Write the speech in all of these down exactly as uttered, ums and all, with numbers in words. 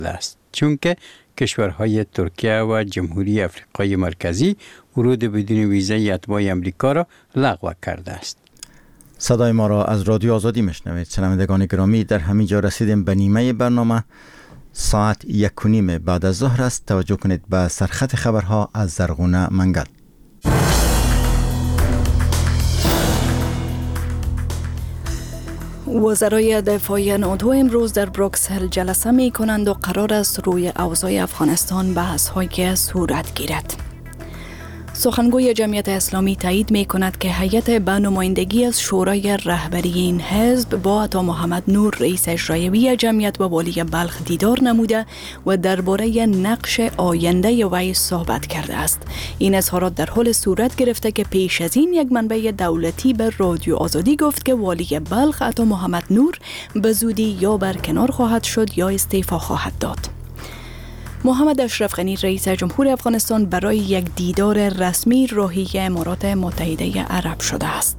است، چون که کشورهای ترکیه و جمهوری آفریقای مرکزی ورود بدون ویزای اتباع امریکا را لغو کرده است. صدای ما را از رادیو آزادی میشنوید. شنوندگان گرامی، در همین جا رسیدیم به نیمه برنامه. ساعت یک و نیم بعد از ظهر است. توجه کنید به سرخط خبرها از زرغونه منگل. وزرای دفاع ناتو امروز در بروکسل جلسه می کنند و قرار است روی اوضاع افغانستان بحث های صورت گیرد. سخنگوی جمعیت اسلامی تایید می کند که هیئت به نمایندگی از شورای رهبری این حزب با عطا محمد نور رئیس اجرایی جمعیت با والی بلخ دیدار نموده و درباره نقش آینده وی صحبت کرده است. این اظهارات در حال صورت گرفته که پیش از این یک منبع دولتی به رادیو آزادی گفت که والی بلخ عطا محمد نور به زودی یا برکنار خواهد شد یا استعفا خواهد داد. محمد اشرف غنی رئیس جمهور افغانستان برای یک دیدار رسمی راهی امارات متحده عرب شده است.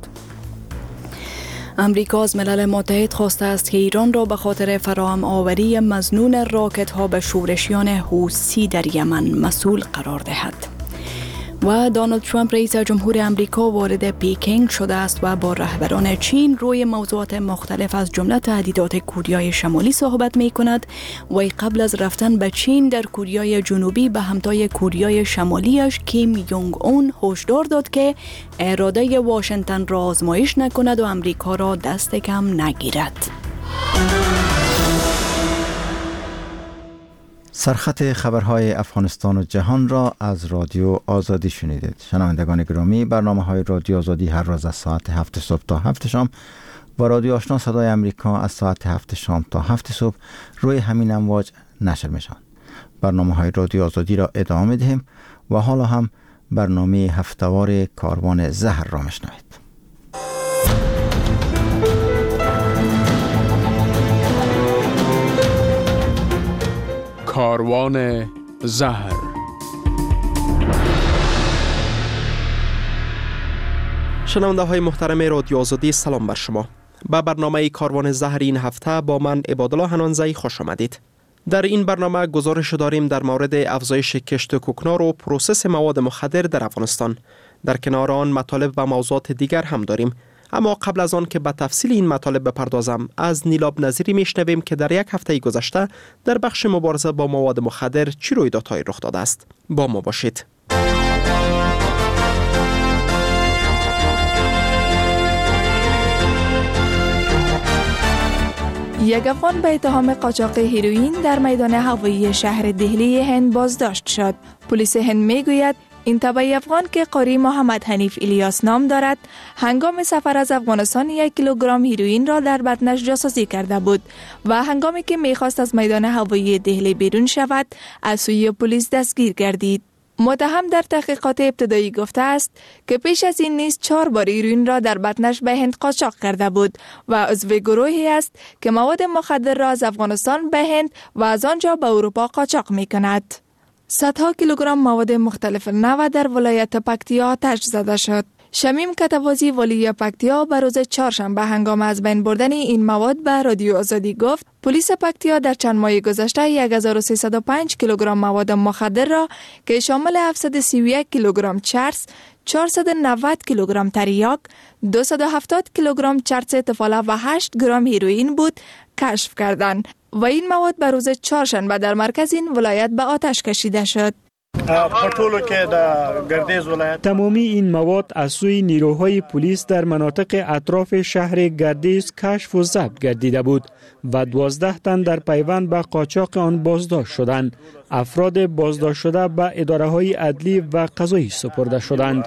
امریکا از ملل متحد خواسته است که ایران را به خاطر فراهم آوری مظنون راکت ها به شورشیان حوثی در یمن مسئول قرار دهد. و دونالد ترامپ رئیس جمهور امریکا وارد پیکینگ شده است و با رهبران چین روی موضوعات مختلف از جمله تهدیدات کوریای شمالی صحبت می کند و قبل از رفتن به چین در کوریای جنوبی به همتای کوریای شمالیش کیم یونگ اون هشدار داد که اراده واشنگتن را آزمایش نکند و امریکا را دست کم نگیرد. سرخط خبرهای افغانستان و جهان را از رادیو آزادی شنیدید. شنوندگان گرامی، برنامه های رادیو آزادی هر روز از ساعت هفت صبح تا هفت شام و رادیو آشنا صدای امریکا از ساعت هفت شام تا هفت صبح روی همین امواج نشر میشن. برنامه های رادیو آزادی را ادامه میدهیم و حالا هم برنامه هفتهوار کاروان زهر را میشنوید. کاروان زهر. شنونده های محترم رادیو آزادی، سلام بر شما. به برنامه کاروان زهر این هفته با من عبادالله حنانزی خوش آمدید. در این برنامه گزارش داریم در مورد افزایش کشت کوکنار و پروسس مواد مخدر در افغانستان. در کنار آن مطالب و موضوعات دیگر هم داریم. اما قبل از آن که به تفصیل این مطالب بپردازم، از نیلاب نظیری میشنویم که در یک هفته گذشته در بخش مبارزه با مواد مخدر چه رویدادهایی رخ داده است. با ما باشید. یک افغان به اتهام قاچاق هیروئین در میدان هوایی شهر دهلی هند بازداشت شد. پلیس هند میگوید این تبعی افغان که قاری محمد حنیف الیاس نام دارد، هنگام سفر از افغانستان یک کیلوگرم هیروئین را در بدنش جاسوسی کرده بود و هنگامی که میخواست از میدان هوایی دهلی بیرون شود، از سوی پلیس دستگیر گردید. متهم در تحقیقات ابتدایی گفته است که پیش از این نیز چهار بار هیروئین را در بدنش به هند قاچاق کرده بود و عضو گروهی است که مواد مخدر را از افغانستان به هند و از آنجا به اروپا قاچاق می‌کند. صدها کیلوگرم مواد مختلف نو در ولایت پکتیا آتش زده شد. شمیم کتوازی والی پکتیا به روز چهارشنبه هنگام از بین بردن این مواد به رادیو آزادی گفت پلیس پکتیا در چند ماه گذشته هزار و سیصد و پنج کیلوگرم مواد مخدر را که شامل هفتصد و سی و یک کیلوگرم چرس، چهارصد و نود کیلوگرم تریاک، دویست و هفتاد کیلوگرم چرس تفاله و هشت گرم هیروئین بود کشف کردند و این مواد به روز چهارشنبه در مرکز این ولایت به آتش کشیده شد. تمامی این مواد از سوی نیروهای پلیس در مناطق اطراف شهر گردیز کشف و ضبط گردیده بود و دوازده تن در پیوند به قاچاق آن بازداشت شدند. افراد بازداشت شده به اداره‌های عدلی و قضایی سپرده شدند.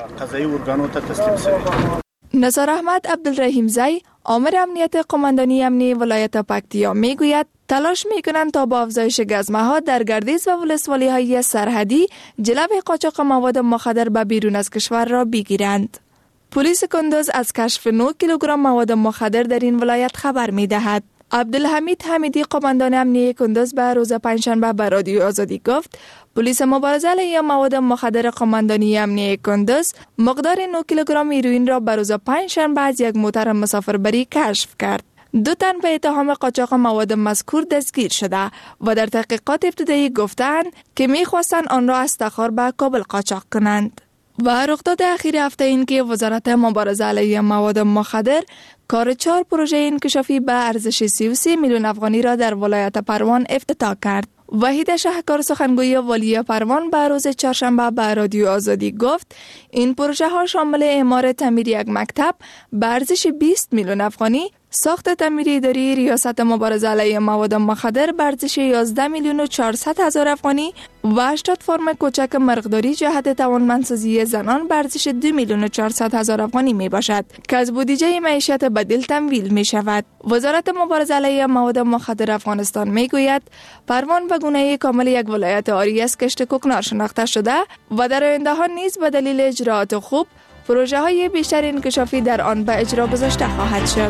نثار احمد عبدالرحیم زی، آمر امنیت قماندانی امنی ولایت پکتیا میگوید تلاش میکنند تا با افزایش گزمه‌ها در گردیز و ولسوالی‌های سرحدی جلوی قاچاق مواد مخدر به بیرون از کشور را بگیرند. پلیس کندوز از کشف نه کیلوگرم مواد مخدر در این ولایت خبر میدهد. عبدالحمید حمیدی، قماندان امنیه کندوز، به روز پنجشنبه به رادیو آزادی گفت پلیس مبارزه علیه مواد مخدر قماندانی امنیه کندوز مقدار نه کیلوگرم هیروئین را به روز پنجشنبه از یک موتر مسافربری کشف کرد. دو تن به اتهام قاچاق مواد مذکور دستگیر شده و در تحقیقات ابتدایی گفتند که می‌خواستند آن را از تخار به کابل قاچاق کنند. و رخداد اخیر هفته این که وزارت مبارزه علیه مواد مخدر کار چهار پروژه انکشافی به ارزش سی و سه میلیون افغانی را در ولایت پروان افتتاح کرد. وحید شهکار سخنگوی والی پروان به روز چهارشنبه به رادیو آزادی گفت این پروژه ها شامل اعمار تعمیر یک مکتب به ارزش بیست میلیون افغانی، ساخت تعمیر اداری ریاست مبارزه علیه مواد مخدر به ارزش یازده میلیون و چهارصد هزار افغانی و هشتاد فرم کوچک مرغداری جهت توانمندسازی زنان به ارزش دو میلیون و چهارصد هزار افغانی می باشد که از بودجه معیشت بدیل تمویل می شود. وزارت مبارزه علیه مواد مخدر افغانستان می گوید پروان و گونه کامل یک ولایت عاری از کشت کوکنار شناخته شده و در آینده ها نیز به دلیل اجراات خوب پروژه های بیشتر انکشافی در آن به اجرا گذاشته خواهد شد.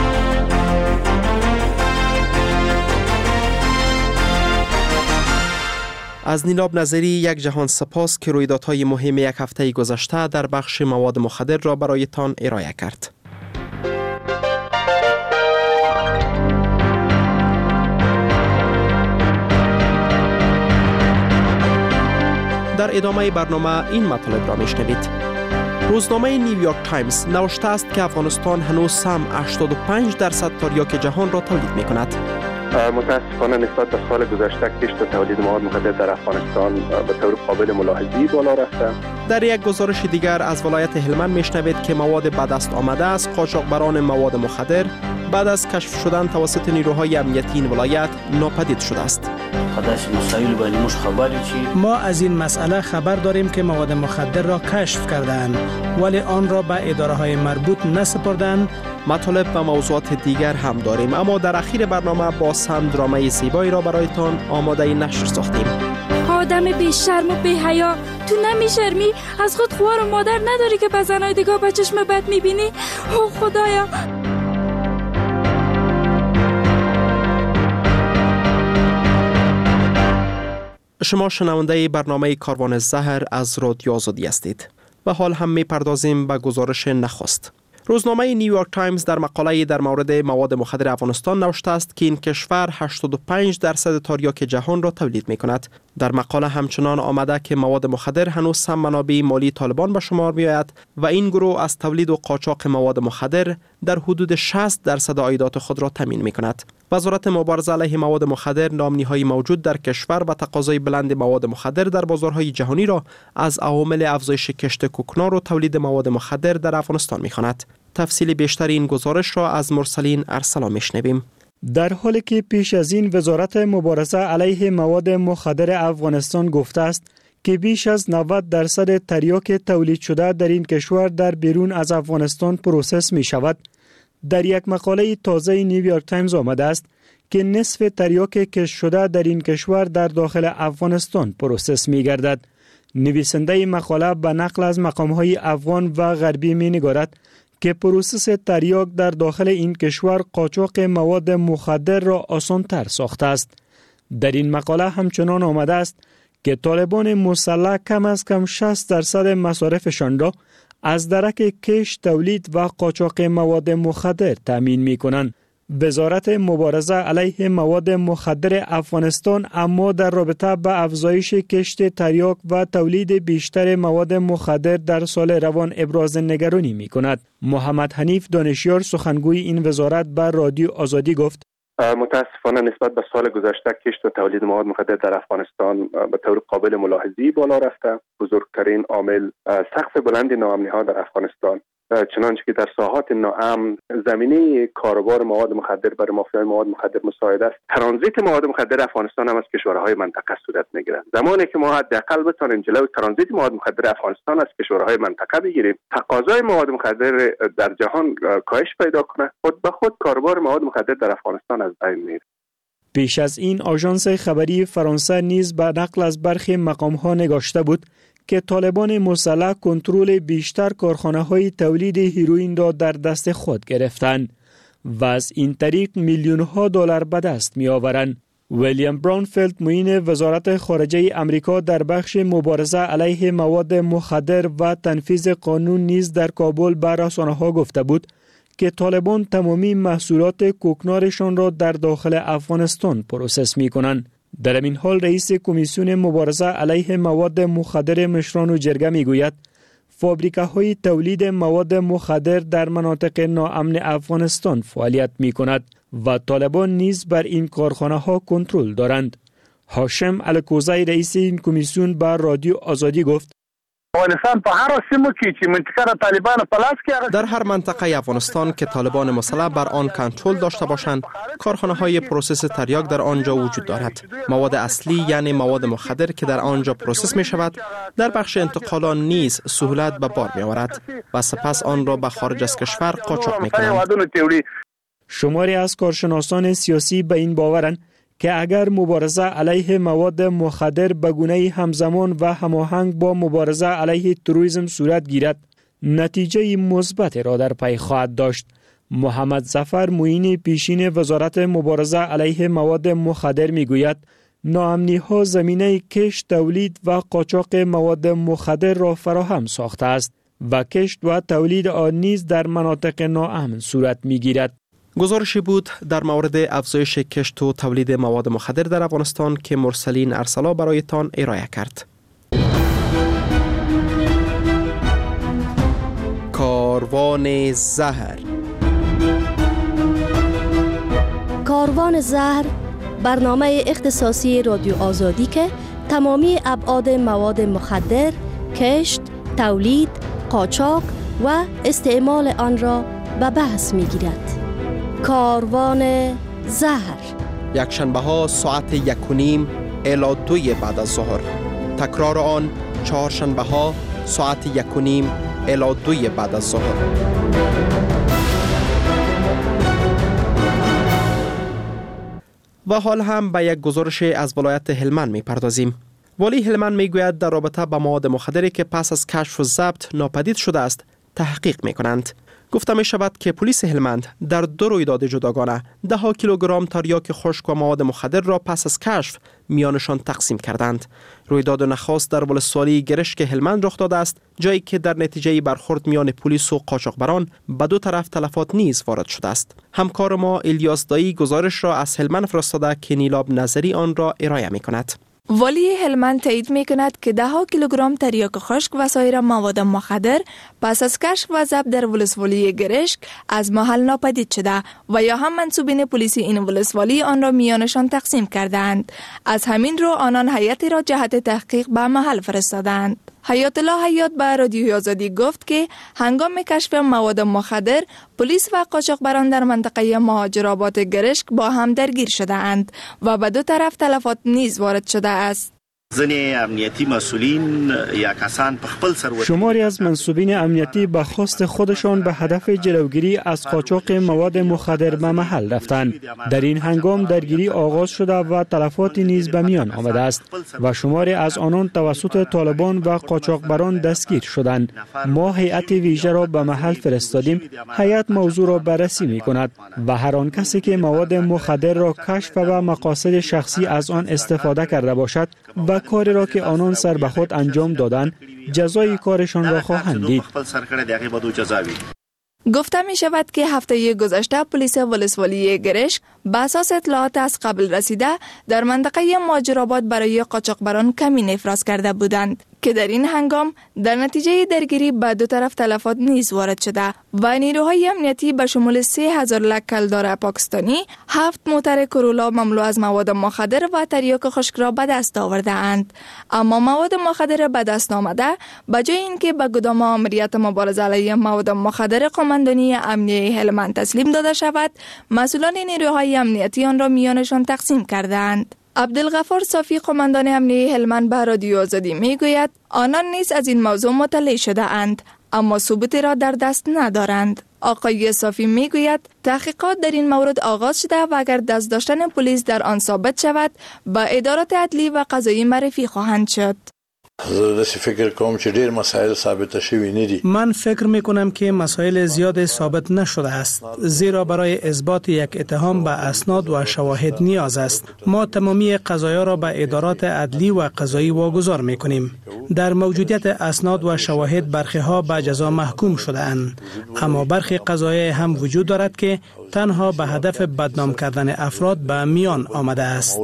از نیلاب نظری یک جهان سپاس که رویدادهای مهم یک هفته گذشته در بخش مواد مخدر را برایتان ارائه کرد. در ادامه برنامه این مطالب را میشنوید. روزنامه نیویورک تایمز نوشته است که افغانستان هنوز سم هشتاد و پنج درصد تریاک جهان را تولید می کند. متاسفانه نسبت به سال گذشته کشت و تولید مواد مخدر در افغانستان به طور قابل ملاحظه‌ای بالا رفته. در یک گزارش دیگر از ولایت هلمند میشنوید که مواد به دست آمده از قاچاقبران مواد مخدر بعد از کشف شدن توسط نیروهای امنیتی این ولایت ناپدید شده است. ما از این مسئله خبر داریم که مواد مخدر را کشف کردند ولی آن را به اداره‌های مربوط نسپردند. مطالب و موضوعات دیگر هم داریم، اما در اخیر برنامه باز هم درامای زیبایی را برایتان آماده نشر ساختیم. آدم بی شرم و بی حیا، تو نمی شرمی؟ از خود خوار و مادر نداری که به زنای دیگه به چشم بد می بینی؟ او خدایا. شما شنونده برنامه کاروان زهر از رادیو آزادی هستید و حال هم می پردازیم به گزارش نخست. روزنامه نیویورک تایمز در مقاله در مورد مواد مخدر افغانستان نوشته است که این کشور هشتاد و پنج درصد تریاک جهان را تولید می کند. در مقاله همچنان آمده که مواد مخدر هنوز هم منابع مالی طالبان به شمار می آید و این گروه از تولید و قاچاق مواد مخدر در حدود شصت درصد عایدات خود را تامین می کند. وزارت مبارزه علیه مواد مخدر نامنی‌های موجود در کشور و تقاضای بلند مواد مخدر در بازارهای جهانی را از عوامل افزایش کشت کوکنار و تولید مواد مخدر در افغانستان می‌خواند. تفصیل بیشتر این گزارش را از مرسلین ارسلا میشنویم. در حالی که پیش از این وزارت مبارزه علیه مواد مخدر افغانستان گفته است که بیش از نود درصد تریاک تولید شده در این کشور در بیرون از افغانستان پروسس می شود، در یک مقاله تازه نیویورک تایمز آمده است که نصف تریاک کشت شده در این کشور در داخل افغانستان پروسس می گردد. نویسنده مقاله به نقل از مقام‌های افغان و غربی می نگارد که پروسس تریاک در داخل این کشور قاچاق مواد مخدر را آسان‌تر ساخته است. در این مقاله همچنان آمده است که طالبان مسلح کم از کم شصت درصد مصارفشان را از درک کشت، تولید و قاچاق مواد مخدر تامین می کنند. وزارت مبارزه علیه مواد مخدر افغانستان اما در رابطه با افزایش کشت تریاک و تولید بیشتر مواد مخدر در سال روان ابراز نگرانی می کند. محمد حنیف دانشیار سخنگوی این وزارت به رادیو آزادی گفت: متاسفانه نسبت به سال گذشته کشت و تولید مواد مخدر در افغانستان به طور قابل ملاحظه‌ای بالا رفته. بزرگترین عامل سقف بلند ناامنی‌ها در افغانستان، چنانچه که در ساحات ناامن زمینه کاروبار مواد مخدر برای مافیای مواد مخدر مساعد است. ترانزیت مواد مخدر افغانستان هم از کشورهای منطقه صورت میگیرد. زمانی که ما حداقل بتوانیم جلوی ترانزیت مواد مخدر افغانستان از کشورهای منطقه بگیریم، تقاضای مواد مخدر در جهان کاهش پیدا کنه، خود به خود کاروبار مواد مخدر در افغانستان از بین میره. پیش از این آژانس خبری فرانسه نیز به نقل از برخی مقام‌ها نگاشته بود که طالبان مسلح کنترل بیشتر کارخانه‌های تولید هیروئین را در دست خود گرفتند و از این طریق میلیون‌ها دلار به دست می‌آورند. ویلیام براونفیلد معین وزارت خارجه امریکا در بخش مبارزه علیه مواد مخدر و تنفیذ قانون نیز در کابل به رسانه‌ها گفته بود که طالبان تمامی محصولات کوکنارشان را در داخل افغانستان پروسس می کنند. در این حال رئیس کمیسیون مبارزه علیه مواد مخدر مشران و جرگه می گوید فابریکه‌های تولید مواد مخدر در مناطق ناامن افغانستان فعالیت می کند و طالبان نیز بر این کارخانه ها کنترل دارند. هاشم الکوزی رئیس این کمیسیون به رادیو آزادی گفت افغانستان په هر سیمه کې چې منطقه طالبان په لاس کې در هر منطقه افغانستان که طالبان مسلح بر آن کنترل داشته باشند، کارخانه های پروسس تریاک در آنجا وجود دارد. مواد اصلی یعنی مواد مخدر که در آنجا پروسس می شود در بخش انتقال آن نیز سهولت به بار می آورد و سپس آن را به خارج از کشور قاچاق می کنند. شماری از کارشناسان سیاسی به این باورند که اگر مبارزه علیه مواد مخدر به گونه همزمان و هماهنگ با مبارزه علیه تروریسم صورت گیرد، نتیجه مثبت را در پی خواهد داشت. محمد ظفر معین پیشین وزارت مبارزه علیه مواد مخدر می گوید ناامنی ها زمینه کشت، تولید و قاچاق مواد مخدر را فراهم ساخته است و کشت و تولید آن نیز در مناطق ناامن صورت می گیرد. گزارشی بود در مورد افزایش کشت و تولید مواد مخدر در افغانستان که مرسلین ارسلا برایتان ارائه کرد. کاروان زهر. کاروان زهر برنامه اختصاصی رادیو آزادی که تمامی ابعاد مواد مخدر، کشت، تولید، قاچاق و استعمال آن را به بحث می گیرد. کاروان زهر یک شنبه ها ساعت یک و نیم الی دوی بعد از ظهر. تکرار آن چهار شنبه ها ساعت یک و نیم الی دوی بعد از ظهر. و حال هم به یک گزارش از ولایت هلمند می پردازیم. والی هلمند می گوید در رابطه با مواد مخدری که پس از کشف و ضبط ناپدید شده است تحقیق می کنند. گفته می شود که پلیس هلمند در دو رویداد جداگانه ده ها کیلوگرم تریاک خشک و مواد مخدر را پس از کشف میانشان تقسیم کردند. رویداد نخست در ولسوالی گرشک هلمند رخ داده است، جایی که در نتیجه برخورد میان پلیس و قاچاقبران به دو طرف تلفات نیز وارد شده است. همکار ما الیاس دایی گزارش را از هلمند فرستاده که نیلاب نظری آن را ارائه می کند. والی هلمند تایید می کند که ده ها کیلوگرم تریاک خشک و سایر مواد مخدر پس از کشف و ضبط در ولسوالی گرشک از محل ناپدید شده و یا هم منصوبین پلیسی این ولسوالی آن را میانشان تقسیم کردند. از همین رو آنان هیئتی را جهت تحقیق به محل فرستادند. حیات الله حیات به رادیو آزادی گفت که هنگام کشف مواد مخدر پلیس و قاچاقبران در منطقه مهاجرآباد گرشک با هم درگیر شده اند و به دو طرف تلفات نیز وارد شده است. ځینې امنیتی مسئولین یا کسان په خپل سر شماری از منصوبین امنیتی به خواست خودشان به هدف جلوگیری از قاچاق مواد مخدر به محل رفتند. در این هنگام درگیری آغاز شده و تلفاتی نیز به میان آمده است و شماری از آنان توسط طالبان و قاچاقبران دستگیر شدند. ما هیئت ویژه را به محل فرستادیم. هیئت موضوع را بررسی می کند و هر آن کسی که مواد مخدر را کشف و مقاصد شخصی از آن استفاده کرده باشد و کاری را که آنان سر به خود انجام دادند جزای کارشان را خواهند دید. گفته می شود که هفته گذشته پلیس ولسوالی گرشک به اساس اطلاعات از قبل رسیده در منطقه مهاجرآباد برای قاچاقبران کمین افراز کرده بودند که در این هنگام در نتیجه درگیری به دو طرف تلفات نیز وارد شده و نیروهای امنیتی به شمول سه هزار لک کلدار پاکستانی، هفت موتر کرولا مملو از مواد مخدر و تریاک خشک را به دست آورده اند. اما مواد مخدر به دست آمده به جای اینکه به گدام آمریت مبارزه علیه مواد مخدر قماندانی امنیه هلمند تسلیم داده شود، مسئولان نیروهای امنیتی آن را میانشان تقسیم کردند. عبدالغفار صافی قماندان امنیه هلمند به رادیو آزادی می گوید آنان نیز از این موضوع مطلع شده اند اما ثبوتی را در دست ندارند. آقای صافی می گوید تحقیقات در این مورد آغاز شده و اگر دست داشتن پلیس در آن ثابت شود به ادارات عدلی و قضایی معرفی خواهند شد. زه فکر کوم چې ډیر مسائل ثابت شوی نه دي. من فکر میکنم که مسائل زیاد ثابت نشده است، زیرا برای اثبات یک اتهام به اسناد و شواهد نیاز است. ما تمامی قضایا را به ادارات عدلی و قضایی واگذار میکنیم. در موجودیت اسناد و شواهد برخی ها به جزا محکوم شده اند، اما برخی قضایا هم وجود دارد که تنها به هدف بدنام کردن افراد به میان آمده است.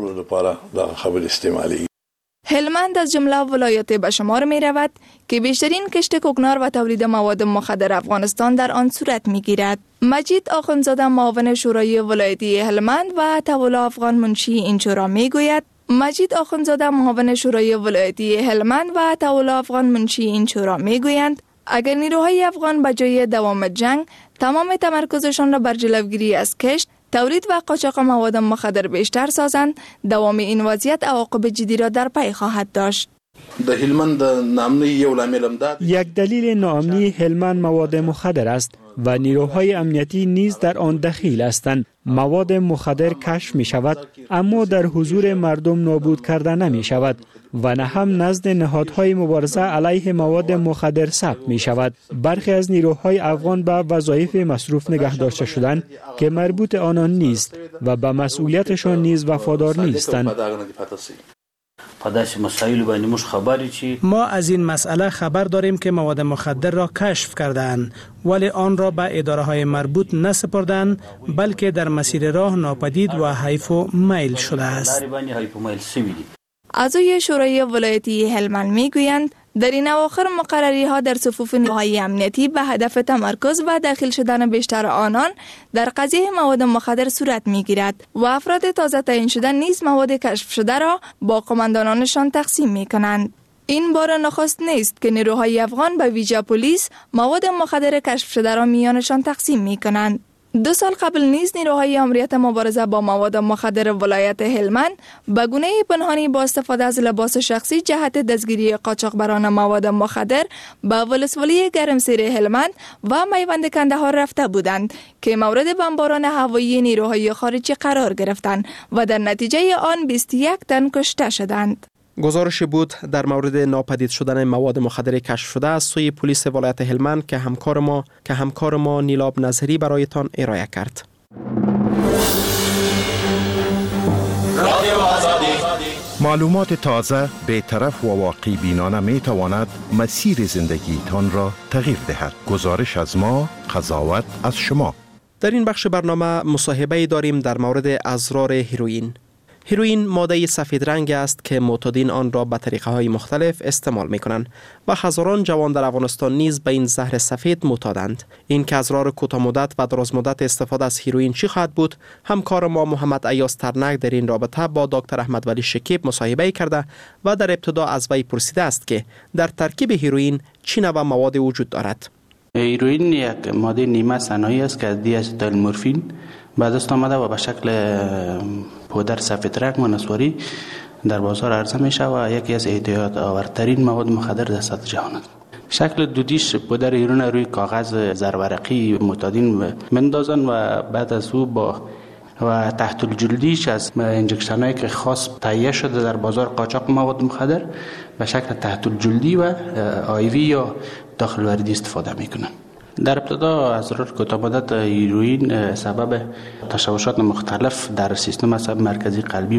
هلمند از جمله ولایات به شمار می رود که بیشترین کشت کوکنار و تولید مواد مخدر افغانستان در آن صورت می گیرد. مجید آخوندزاده معاون شورای ولایتی هلمند و طولا افغان منشی این شورا می گوید مجید آخوندزاده معاون شورای ولایتی هلمند و طولا افغان منشی این شورا می گویند اگر نیروهای افغان به جای دوام جنگ تمام تمرکزشان را بر جلوگیری از کشت، تولید و قاچاق مواد مخدر بیشتر سازند، دوام این وضعیت عواقب جدی را در پی خواهد داشت. یک دلیل ناامنی هلمند مواد مخدر است و نیروهای امنیتی نیز در آن دخیل هستند. مواد مخدر کشف می شود اما در حضور مردم نابود کرده نمی شود و نه هم نزد نهادهای مبارزه علیه مواد مخدر ثبت می شود. برخی از نیروهای افغان به وظایف مصروف نگه داشته شدند که مربوط آنان نیست و به مسئولیتشان نیز وفادار نیستند. ما از این مسئله خبر داریم که مواد مخدر را کشف کردند ولی آن را به اداره های مربوط نسپردند، بلکه در مسیر راه ناپدید و حیف و میل شده است. اعضای شورای ولایتی هلمند می گویند در این اواخر مقرری ها در صفوف نیروهای امنیتی به هدف تمرکز و داخل شدن بیشتر آنان در قضیه مواد مخدر صورت می گیرد و افراد تازه تعیین شده نیز مواد کشف شده را با قماندانانشان تقسیم می کنند. این بار نخست نیست که نیروهای افغان به ویژه پلیس مواد مخدر کشف شده را میانشان تقسیم می کنند. دو سال قبل نیز نیروهای امریت مبارزه با مواد مخدر ولایت هلمند به گونه پنهانی با استفاده از لباس شخصی جهت دستگیری قاچاقبران مواد مخدر به ولسوالی گرمسیر هلمند و میوند کندهار رفته بودند که مورد بمباران هوایی نیروهای خارجی قرار گرفتند و در نتیجه آن بیست و یک تن کشته شدند. گزارش بود در مورد ناپدید شدن مواد مخدر کشف شده از سوی پلیس ولایت هلمند که همکار ما که همکار ما نیلاب نظری برایتان ارائه کرد. معلومات تازه، بی‌طرف و واقعی بینانه می تواند مسیر زندگی تان را تغییر دهد. گزارش از ما، قضاوت از شما. در این بخش برنامه مصاحبه داریم در مورد ازرار هیروئین. هیروئین ماده سفید رنگ است که معتادین آن را به طریقه های مختلف استعمال می کنند و هزاران جوان در افغانستان نیز به این زهر سفید معتادند. این که ازرار کوتاه مدت و دراز مدت استفاده از هیروئین چی خواهد بود؟ همکار ما محمد ایاز ترنک در این رابطه با دکتر احمد ولی شکیب مصاحبه کرده و در ابتدا از وی پرسیده است که در ترکیب هیروئین چه نوع مواد وجود دارد. هیروئین یک ماده نیمه صناعی است که از دی استیل مورفین به دست آمده و به شکل پودر سفید رنگ و نسواری در بازار عرضه می شود و یکی از اعتیاد آورترین مواد مخدر در سطح جهان است. شکل دودیش پودر هیروئین روی کاغذ زرورقی معتادین مندازن و بعد از او با و تحت الجلدیش از انجکشن هایی که خاص تهیه شده در بازار قاچاق مواد مخدر به شکل تحت الجلدی و آیوی یا داخل وردی استفاده می کنن. در ابتدا ازرار کوتاه مدت هیروئین سبب تشوشات مختلف در سیستم عصبی مرکزی قلبی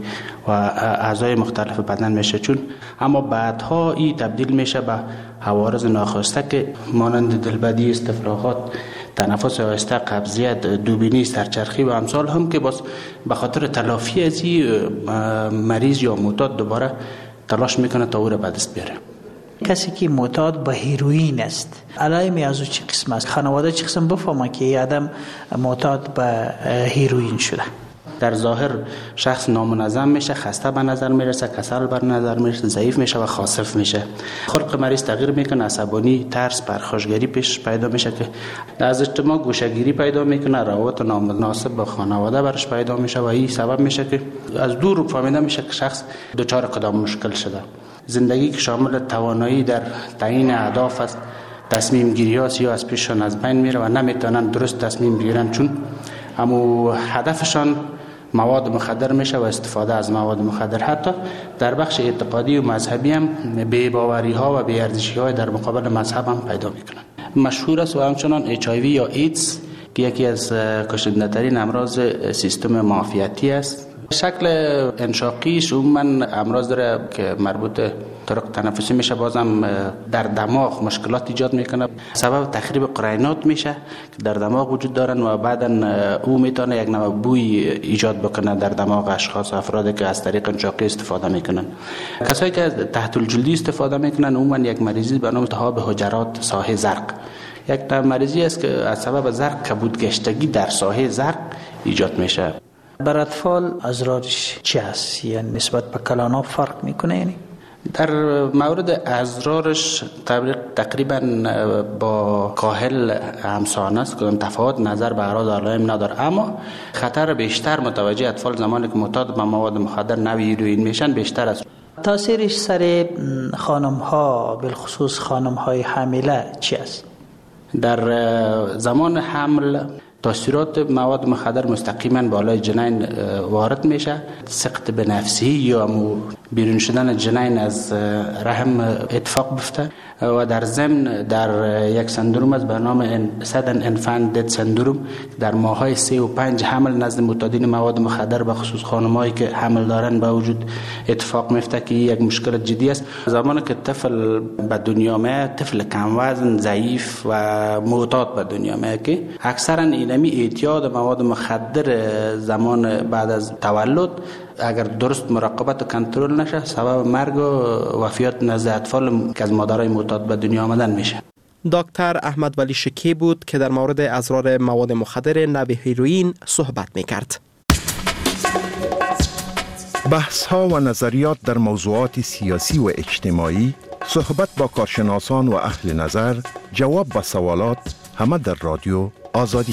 و اعضای مختلف بدن میشه، چون اما بعدها این تبدیل میشه به عوارض ناخواسته که مانند دلبدی، استفراغات، تنفس آهسته، قبضیت، دوبینی، سرچرخی و امثال هم که باز به خاطر تلافی از این مریض یا معتاد دوباره تلاش میکنه تا او را به دست بیاره. کسی که معتاد به هیروئین است علائم از او چه قسم است؟ خانواده چه قسم بفهمه که این آدم معتاد به هیروئین شده؟ در ظاهر شخص نامنظم میشه، خسته به نظر میرسه، کسل بر نظر میرسه، ضعیف میشه و خاصف میشه. خلق مریض تغییر میکنه، عصبانی، ترس، پرخاشگری پیش پیدا میشه که از اجتماع گوشهگیری پیدا میکنه، روابط نامناسب با خانواده برش پیدا میشه و این سبب میشه که از دور فهمیده میشه که شخص دچار کدام مشکل شده. زندگی که شامل توانایی در تعیین اهداف است، تصمیم گیری هاست یا از پیششان از بین میره و نمیتونن درست تصمیم بگیرن، چون همو هدفشان مواد مخدر میشه و استفاده از مواد مخدر. حتی در بخش اعتقادی و مذهبی هم بی‌باوری ها و بی‌ارزشی های در مقابل مذهب هم پیدا میکنن. مشهور است و همچنان اچ آی وی یا ایدز که یکی از کشنده ترین امراض سیستم معافیتی است. شکل انشاقیش عموما امراض داره که مربوط طرق تنفسی میشه، بازم در دماغ مشکلات ایجاد میکنه، سبب تخریب قرینات میشه که در دماغ وجود دارن و بعدا او میتونه یک نوع بوی ایجاد بکنه در دماغ اشخاص افرادی که از طریق انشاقی استفاده میکنن. کسایی که تحت الجلدی استفاده میکنن عموما یک مریضی به نام التهاب حجرات ساحه زرق، یک مریضی است که از سبب زرق کبودگشتگی در ساحه زرق ایجاد میشه. بر اطفال اضرارش چی است؟ یعنی نسبت به کلاناب فرق میکنه؟ یعنی در مورد اضرارش تقریبا با کاهل همسان است که تفاوت نظر به اعراض علائم نداره، اما خطر بیشتر متوجه اطفال زمانی که معتاد به مواد مخدر نوع هیروئین میشن بیشتر است. تاثیرش سر خانم ها بالخصوص خانم های حامله چی است؟ در زمان حمل تاثیرات مواد مخدر مستقیما بالای جنین وارد میشه، سقط به نفسی یا بیرون شدن جنین از رحم اتفاق بیفته و در ضمن در یک سندروم از به نام سدن انفانت دت سندروم در ماهای سه و پنج حمل نزد معتادین مواد مخدر به خصوص خانمایی که حمل دارن به وجود اتفاق میفته که یک مشکل جدی است. زمانی که طفل به دنیا میاد، طفل کم وزن، ضعیف و معتاد به دنیا میاد که اکثرا اینمی اعتیاد مواد مخدر زمان بعد از تولد اگر درست مراقبت و کنترل نشه سبب مرگ و وفیات نزد اطفال که از مادرای معتاد به دنیا آمدن میشه. دکتر احمد ولی شکی بود که در مورد اضرار مواد مخدر نوع هیروئین صحبت میکرد. بحث ها و نظریات در موضوعات سیاسی و اجتماعی، صحبت با کارشناسان و اهل نظر، جواب به سوالات، همه در رادیو آزادی.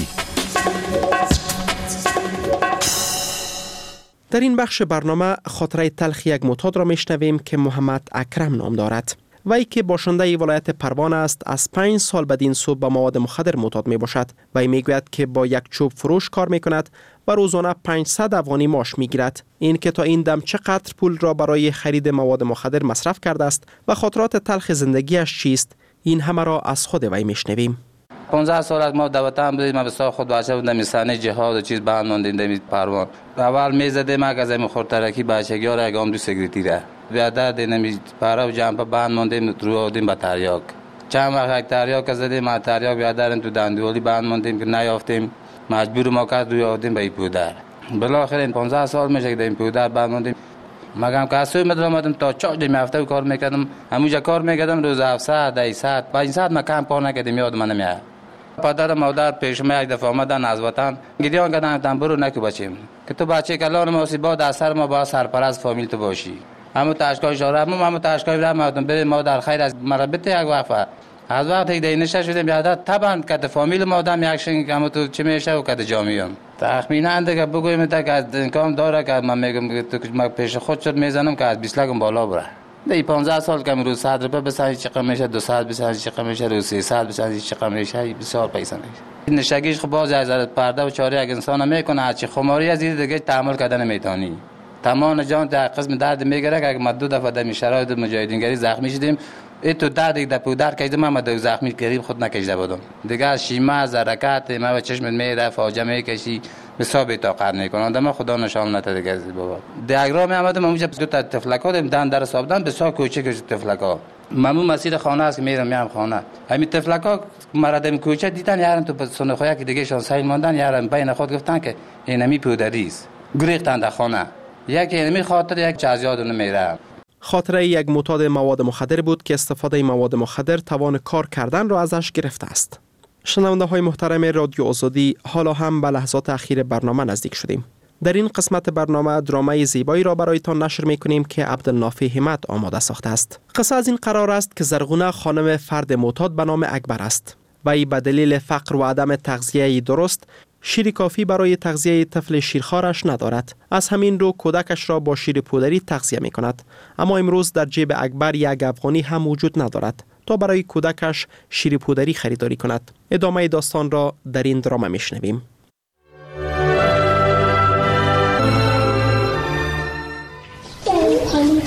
در این بخش برنامه خاطره تلخ یک معتاد را میشنویم که محمد اکرم نام دارد. وی که باشنده ولایت پروان است، از پنج سال بدین سو به مواد مخدر معتاد می باشد. وی میگوید که با یک چوب فروش کار می کند و روزانه پانصد افغانی معاش می گیرد. این که تا این دم چقدر پول را برای خرید مواد مخدر مصرف کرده است و خاطرات تلخ زندگیش چیست، این همه را از خود وی میشنویم. پانزده سال از ما دوتام بودیم، ما به سال خود بچه بودم میسانه جهاد و چیز بند ماندیم دمی پروان. اول میزده ما که از این خورترکی بچگی ها را اگام دو سگریتی را بیادر دینمی پرا و جمپا بند ماندیم رو آدیم با تریاک. چند وقت یک تریاک زدیم، ما تریاک بیادرم تو دندولی بند ماندیم که نیافتیم، مجبور ما کرد روی آدیم به ایپودر. بالاخره این پانزده سال میشه که این ایپودر بند ماندیم. مگم که از سوی مدرماتم تا چاک دیم هفته کار میکردم، همونجا کار میکردم روز هفت ساعت، ده ساعت، پنج ساعت ما کم کار نکردیم، یاد من نمیاد. پدر مادر پیش ما یک دفعه آمدن از وطن گریان کردن گفتن برو نکو بچیم که تو بچه کلان مصیبت از سر ما با سرپرست فامیل تو باشی. همون تاشکای شهر همون همون تاشکای راه ما بریم ما در خیر از مربوط یک وقفه از وقتی که نشه شدیم یادت تبند که فامیل ما آدم یک شنگ که تو چه میشه و که جامعه تخمینا انده که بگویم تا که از امکان داره که من میگم تو ما پیش خود شد میزنم که از بیست لگم بالا بره. دی پانزده سال که روز صد روپه بسازی چقدر میشه، دو ساعت بسازی چقدر میشه، روز سه ساعت بسازی چقدر میشه، بسیار پیسه میشه. نشگیش خب باز از پرده و چاره یک انسان میکنه، هرچی خماری از این دیگه تحمل کردن نمیتونی. تمام جان در قسم درد میگیره که اگه ما دو دفعه در شرایط مجاهدینگری زخمی شدیم، ای تو درد در پودر کشیدم، من دو زخمی گریب خود نکشیده بودم. دیگه از شیمه از حرکت ما به چشمت میره فاجعه میکشی، حساب طاقت نکنه. آدم خدا نشان نده دیگه بابا. دیاگرام آمدم اونجا دو تا تفلکا دادن در حسابدان بسیار کوچیک تفلکا. ممنون مسیر خانه است که میرم میام خانه. همین تفلکا مردم کوچه دیدن یارم تو سنخویا که دیگه شان سایل ماندن، یارم بین خود گفتن که اینمی پودری است. گریختن در خانه. یک اینمی خاطر یک چیز یادم نمیره. خاطره یک معتاد مواد مخدر بود که استفاده مواد مخدر توان کار کردن را ازش گرفته است. شنونده های محترم رادیو آزادی، حالا هم به لحظات اخیر برنامه نزدیک شدیم. در این قسمت برنامه درامای زیبایی را برایتان نشر میکنیم که عبدالنافع همت آماده ساخته است. قصه از این قرار است که زرغونه خانم فرد معتاد به نام اکبر است. وی به دلیل فقر و عدم تغذیه درست شیر کافی برای تغذیه طفل شیرخوارش ندارد. از همین رو کودکش را با شیر پودری تغذیه می کند. اما امروز در جیب اکبر یک افغانی هم وجود ندارد تا برای کودکش شیر پودری خریداری کند. ادامه داستان را در این دراما می شنویم.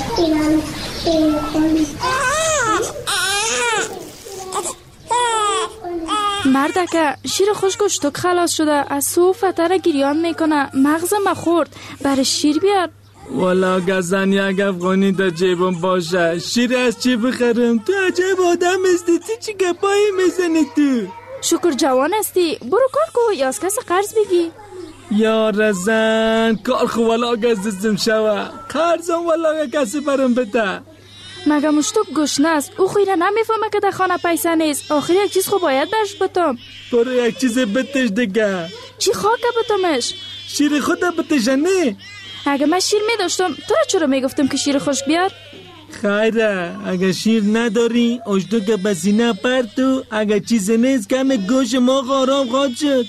مردکه شیر خشکشتک خلاص شده، از سو فتره گریان میکنه. مغزم خورد، برای شیر بیار. والا گزن یک افغانی در جیبم باشه، شیر از چی بخرم؟ تو عجب آدم هستی، تو چی گپایی میزنی تو؟ شکر جوان هستی، برو کار کو یا از کس قرض بگی. یا رزن کار خو والا گزدم شوه، قرضم والا کسی برم بده. مگه مشتوک گشنه است، او خیره نمیفهمه که در خانه پیسه نیست. آخر یک چیز خو باید برش بتم. برو یک چیز بتش دیگه. چی خاکه بتمش؟ شیر خود بتشنه. اگه من شیر می داشتم تو را چرا می گفتم که شیر خشک بیار؟ خیره اگه شیر نداری اجدو که بسینه پرتو، اگه چیز نیست کم گوش ما آرام خواهد شد.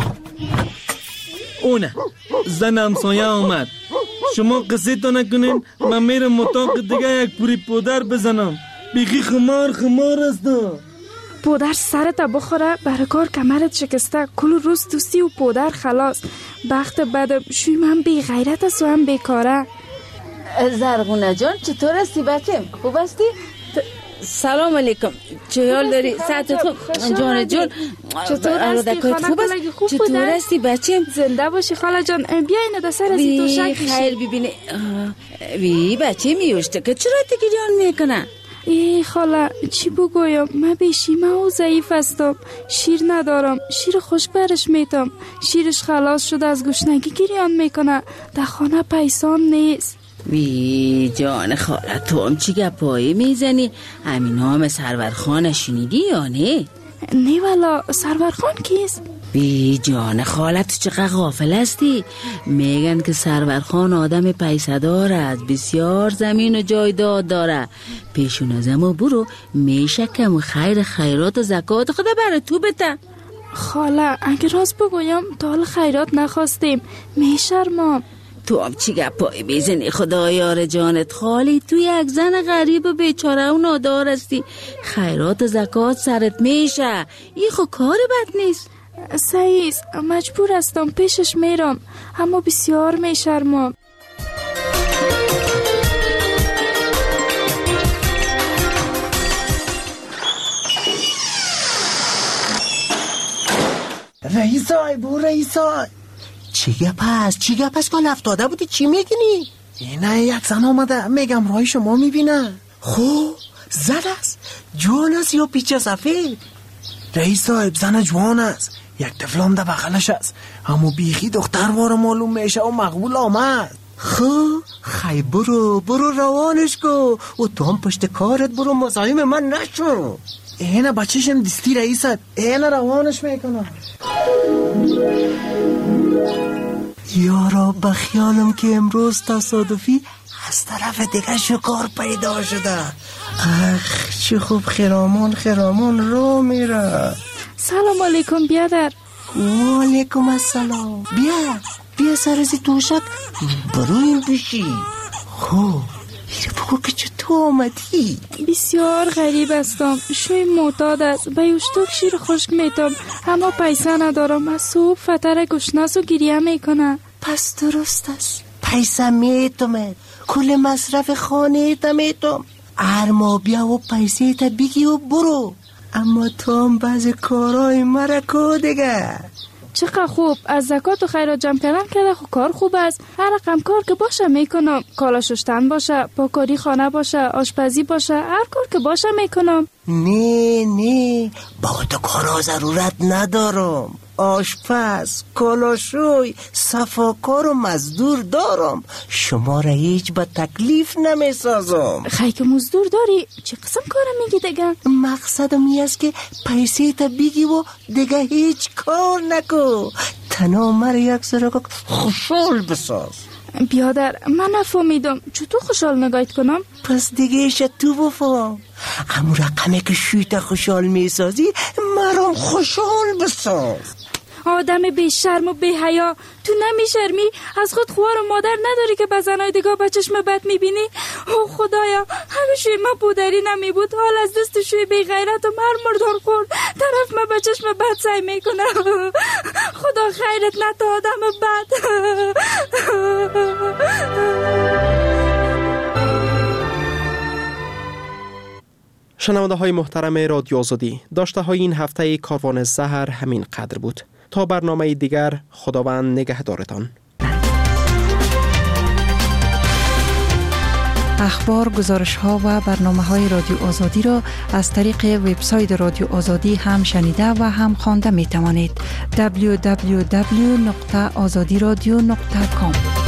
اونه زن همسایه آمد، شما قصه تا نکنین، من میرم مطاق دیگه یک پوری پودر بزنم. بیخی خمار خمار است. پودر سرت بخوره، برای کار کمرت شکسته، کل روز دوستی و پودر خلاص. بخت بدم شوی من بی غیرت است و هم بیکاره. زرغونه جان چطور هستی بچم؟ خوب هستی؟ سلام علیکم، چه حال داری؟ ساعت خوب جان جان چطور هستی؟ خوب است؟ چطور هستی بچم؟ زنده باشی خاله جان. بیا اینه در سر ازی تو شک میشی. خیر ببینه وی بچه میوشته که چرا تگیریان میکنه؟ ای خاله چی بگویم، من بیشیمه و ضعیف هستم، شیر ندارم، شیر خوش برش میتم، شیرش خلاص شده از گشنگی گریان میکنه، در خانه پیسان نیست. وی جان خاله تو هم چی گپایی میزنی؟ همین نام سرورخان شنیدی یا نه؟ نه والا سرورخان کیست؟ بی جان خاله تو چقدر غافل هستی؟ میگن که سرورخان آدم پیسه داره است، بسیار زمین و جایداد داره. پیشون ازمو برو میشکم و خیر خیرات و زکات خدا برای تو بده. خاله اگه راست بگویم تا حال خیرات نخواستیم، میشرمم. تو هم چی گپایی بیزنی خدا یار جانت؟ خالی تو یک زن غریب و بیچاره و نادار هستی، خیرات و زکات سرت میشه، این خو کار بد نیست. سعیز مجبور هستم پیشش میرم، اما بسیار میشرمم. رئیسای بو رئیسای چی گپ هست؟ چی گپ هست؟ کال افتاده بودی چی میگنی؟ اینه یک زن آمده، میگم رای شما میبینه. خب زن است؟ جوان است یا پیچه سفید؟ رئیس صاحب زن جوان است، یک طفلم ده بغلش است، اما بیخی دختر واره معلوم میشه و مقبول آمد. خب خی برو برو روانش کو و تو هم پشت کارت برو، مزاحم من نشو. اینه بچهشم دستی رئیس صاحب، اینه روانش میکنم. یارا بخیالم که امروز تصادفی از طرف دیگه شکار پیدا شده. اخ چه خوب خرامان خرامان رو میره. سلام علیکم بیادر. و علیکم السلام. بیا بیا سرزی توشک برو این بشی. خوب میره بگو که چطور آمدی؟ بسیار غریب هستم، شوی معتاد است، به یوشتوک شیر خشک میتم، اما پیسه ندارم، از صبح فتره گشنس و گریه میکنه. پس درست است، پیسه میتم، کل مصرف خانه تا میتم، هر ماه بیا و پیسه تا بگی و برو. اما تو هم بعض کارهای مرکو دیگه. چقدر خوب، از زکات و خیرات جمع کردن که خو کار خوب است. هر رقم کار که باشه میکنم، کالا شستن باشه، پاکاری خانه باشه، آشپزی باشه، هر کار که باشه میکنم. نه نه با تو کارا ضرورت ندارم، آشپز، کالاشوی، صفاکار و مزدور دارم، شما را هیچ با تکلیف نمیسازم. خیلی که مزدور داری؟ چه قسم کارم میگی دیگه؟ مقصدم این است که پیسه تا بگی و دیگه هیچ کار نکو، تنها مرا یک سرک خوشحال بساز. بیادر من نفهمیدم چطور خوشحال نگاهت کنم؟ پس دیگه ایش تو بفهم، همون رقمه که شویت خوشحال میسازی مرام خوشحال بساز. آدم بی شرم و بی حیا، تو نمیشرمی؟ از خود خوار و مادر نداری که به زنای دیگه به چشم بد میبینی؟ او خدایا همه شوی من بودری نمی بود، حال از دست شوی بی غیرت و مر مردان خورد، طرف من به چشم بد سعی میکنه. خدا خیرت نتا آدم بد. شنونده های محترم رادیو آزادی، داشته های این هفته کاروان زهر همین قدر بود. تا برنامه دیگر، خداوند نگهدارتان. اخبار، گزارش ها و برنامه های رادیو آزادی را از طریق وبسایت رادیو آزادی هم شنیده و هم خوانده می توانید. دبلیو دبلیو دبلیو دات آزادی رادیو دات کام